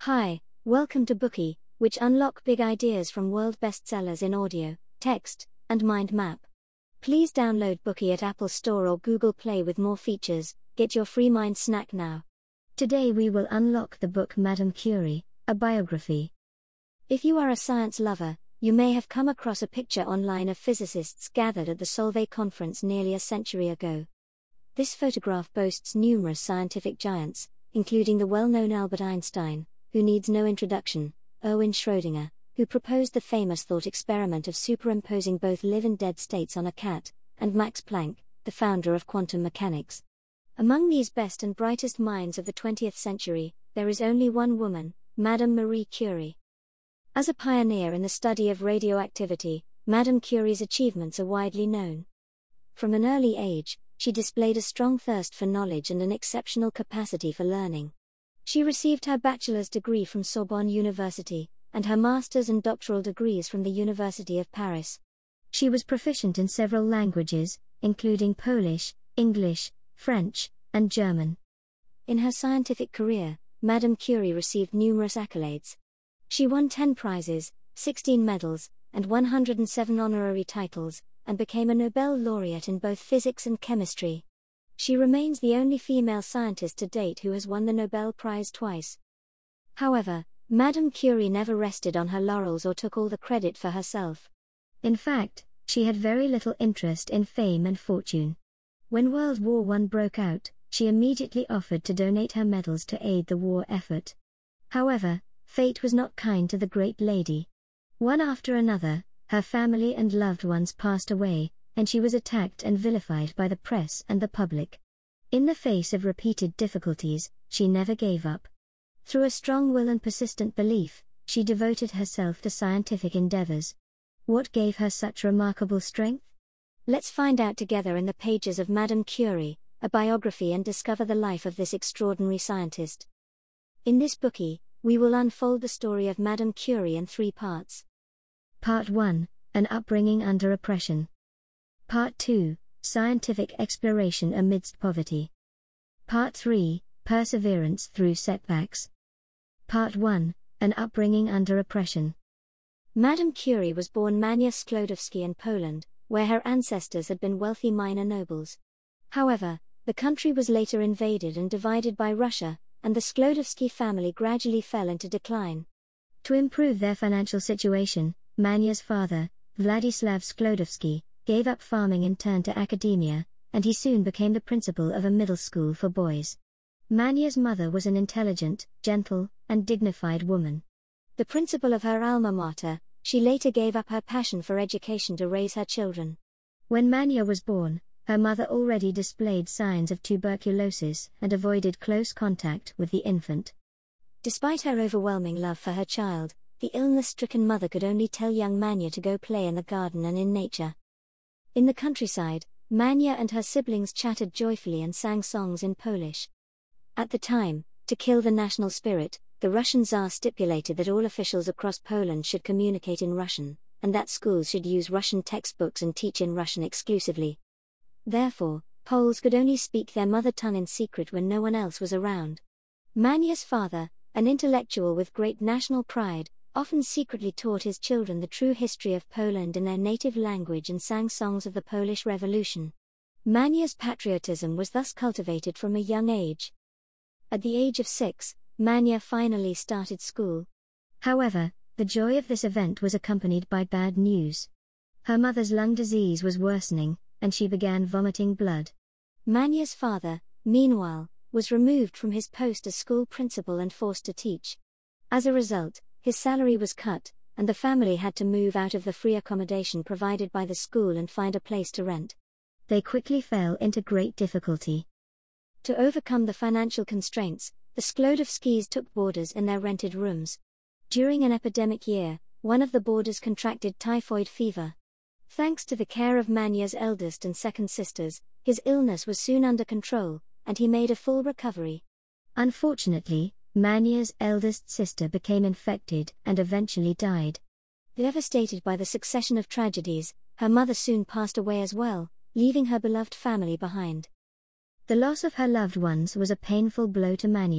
Hi, welcome to Bookey, which unlock big ideas from world bestsellers in audio, text, and mind map. Please download Bookey at Apple Store or Google Play with more features. Get your free mind snack now. Today we will unlock the book Madame Curie, a biography. If you are a science lover, you may have come across a picture online of physicists gathered at the Solvay conference nearly a century ago. This photograph boasts numerous scientific giants, including the well-known Albert Einstein, who needs no introduction, Erwin Schrödinger, who proposed the famous thought experiment of superimposing both live and dead states on a cat, and Max Planck, the founder of quantum mechanics. Among these best and brightest minds of the 20th century, there is only one woman, Madame Marie Curie. As a pioneer in the study of radioactivity, Madame Curie's achievements are widely known. From an early age, she displayed a strong thirst for knowledge and an exceptional capacity for learning. She received her bachelor's degree from Sorbonne University, and her master's and doctoral degrees from the University of Paris. She was proficient in several languages, including Polish, English, French, and German. In her scientific career, Madame Curie received numerous accolades. She won 10 prizes, 16 medals, and 107 honorary titles, and became a Nobel laureate in both physics and chemistry. She remains the only female scientist to date who has won the Nobel Prize twice. However, Madame Curie never rested on her laurels or took all the credit for herself. In fact, she had very little interest in fame and fortune. When World War I broke out, she immediately offered to donate her medals to aid the war effort. However, fate was not kind to the great lady. One after another, her family and loved ones passed away, and she was attacked and vilified by the press and the public. In the face of repeated difficulties, she never gave up. Through a strong will and persistent belief, she devoted herself to scientific endeavors. What gave her such remarkable strength? Let's find out together in the pages of Madame Curie, a biography, and discover the life of this extraordinary scientist. In this Bookey, we will unfold the story of Madame Curie in 3 parts. Part 1, An upbringing under oppression. Part 2, Scientific exploration amidst poverty. Part 3, Perseverance through setbacks. Part 1, An upbringing under oppression. Madame Curie was born Mania Sklodowski in Poland, where her ancestors had been wealthy minor nobles. However, the country was later invaded and divided by Russia, and the Sklodowski family gradually fell into decline. To improve their financial situation, Mania's father, Vladislav Sklodowski, gave up farming and turned to academia, and he soon became the principal of a middle school for boys. Mania's mother was an intelligent, gentle, and dignified woman. The principal of her alma mater, she later gave up her passion for education to raise her children. When Mania was born, her mother already displayed signs of tuberculosis and avoided close contact with the infant. Despite her overwhelming love for her child, the illness-stricken mother could only tell young Mania to go play in the garden and in nature. In the countryside, Mania and her siblings chatted joyfully and sang songs in Polish. At the time, to kill the national spirit, the Russian Tsar stipulated that all officials across Poland should communicate in Russian, and that schools should use Russian textbooks and teach in Russian exclusively. Therefore, Poles could only speak their mother tongue in secret when no one else was around. Mania's father, an intellectual with great national pride, often secretly taught his children the true history of Poland in their native language and sang songs of the Polish Revolution. Mania's patriotism was thus cultivated from a young age. At the age of 6, Mania finally started school. However, the joy of this event was accompanied by bad news. Her mother's lung disease was worsening, and she began vomiting blood. Mania's father, meanwhile, was removed from his post as school principal and forced to teach. As a result, his salary was cut, and the family had to move out of the free accommodation provided by the school and find a place to rent. They quickly fell into great difficulty. To overcome the financial constraints, the Sklodowskis took boarders in their rented rooms. During an epidemic year, one of the boarders contracted typhoid fever. Thanks to the care of Mania's eldest and second sisters, his illness was soon under control, and he made a full recovery. Unfortunately, Mania's eldest sister became infected and eventually died. Devastated by the succession of tragedies, her mother soon passed away as well, leaving her beloved family behind. The loss of her loved ones was a painful blow to Mania,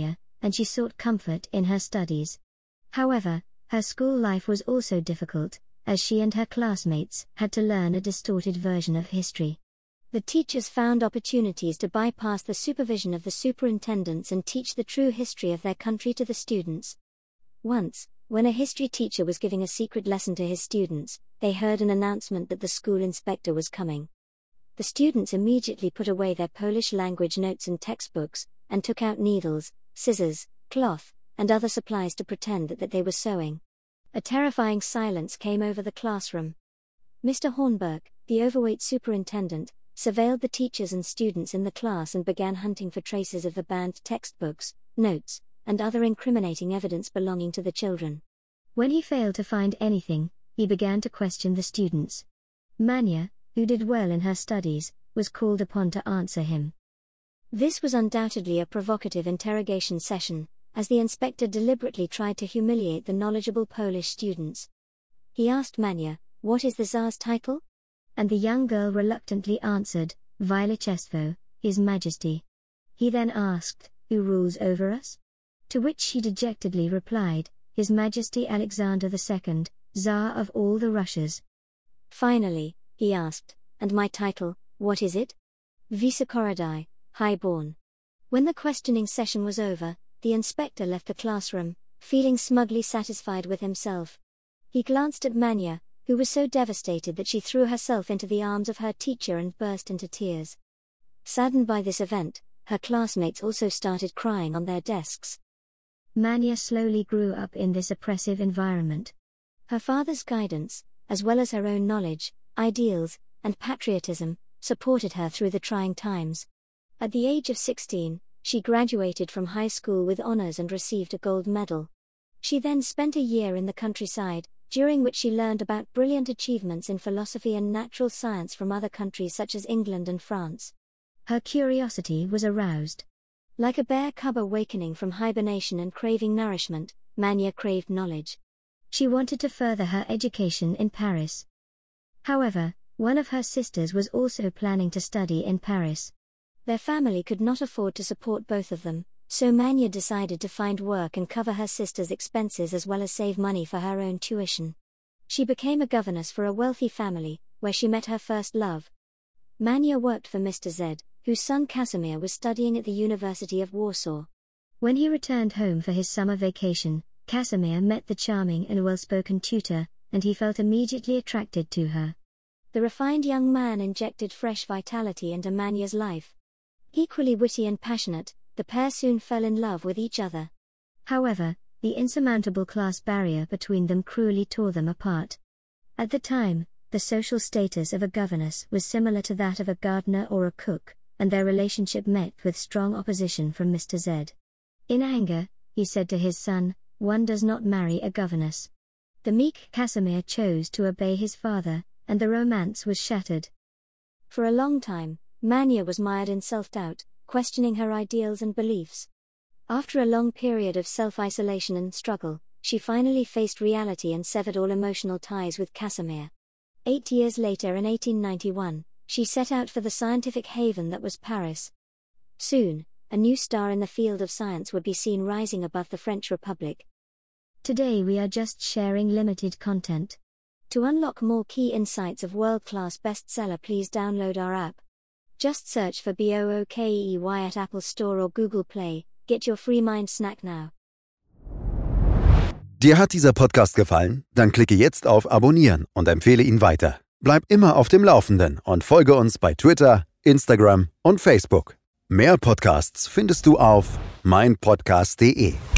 and she sought comfort in her studies. However, her school life was also difficult, as she and her classmates had to learn a distorted version of history. The teachers found opportunities to bypass the supervision of the superintendents and teach the true history of their country to the students. Once, when a history teacher was giving a secret lesson to his students, they heard an announcement that the school inspector was coming. The students immediately put away their Polish language notes and textbooks, and took out needles, scissors, cloth, and other supplies to pretend that they were sewing. A terrifying silence came over the classroom. Mr. Hornberg, the overweight superintendent, surveilled the teachers and students in the class and began hunting for traces of the banned textbooks, notes, and other incriminating evidence belonging to the children. When he failed to find anything, he began to question the students. Manya, who did well in her studies, was called upon to answer him. This was undoubtedly a provocative interrogation session, as the inspector deliberately tried to humiliate the knowledgeable Polish students. He asked Manya, "What is the Tsar's title?" And the young girl reluctantly answered, "Velichestwo, His Majesty." He then asked, "Who rules over us?" To which she dejectedly replied, "His Majesty Alexander II, Tsar of all the Russias." Finally, he asked, "And my title, what is it?" "Vicekorodai, Highborn." When the questioning session was over, the inspector left the classroom, feeling smugly satisfied with himself. He glanced at Manya, who was so devastated that she threw herself into the arms of her teacher and burst into tears. Saddened by this event, her classmates also started crying on their desks. Manya slowly grew up in this oppressive environment. Her father's guidance, as well as her own knowledge, ideals, and patriotism, supported her through the trying times. At the age of 16, she graduated from high school with honors and received a gold medal. She then spent a year in the countryside, during which she learned about brilliant achievements in philosophy and natural science from other countries such as England and France. Her curiosity was aroused. Like a bear cub awakening from hibernation and craving nourishment, Manya craved knowledge. She wanted to further her education in Paris. However, one of her sisters was also planning to study in Paris. Their family could not afford to support both of them, so Manya decided to find work and cover her sister's expenses as well as save money for her own tuition. She became a governess for a wealthy family, where she met her first love. Manya worked for Mr. Z, whose son Casimir was studying at the University of Warsaw. When he returned home for his summer vacation, Casimir met the charming and well-spoken tutor, and he felt immediately attracted to her. The refined young man injected fresh vitality into Manya's life. Equally witty and passionate, the pair soon fell in love with each other. However, the insurmountable class barrier between them cruelly tore them apart. At the time, the social status of a governess was similar to that of a gardener or a cook, and their relationship met with strong opposition from Mr. Z. In anger, he said to his son, "One does not marry a governess." The meek Casimir chose to obey his father, and the romance was shattered. For a long time, Manya was mired in self-doubt, questioning her ideals and beliefs. After a long period of self-isolation and struggle, she finally faced reality and severed all emotional ties with Casimir. 8 years later in 1891, she set out for the scientific haven that was Paris. Soon, a new star in the field of science would be seen rising above the French Republic. Today we are just sharing limited content. To unlock more key insights of world-class bestseller, please download our app. Just search for BOOKEY at Apple Store or Google Play. Get your free mind snack now. Dir hat dieser Podcast gefallen? Dann klicke jetzt auf Abonnieren und empfehle ihn weiter. Bleib immer auf dem Laufenden und folge uns bei Twitter, Instagram und Facebook. Mehr Podcasts findest du auf meinpodcast.de.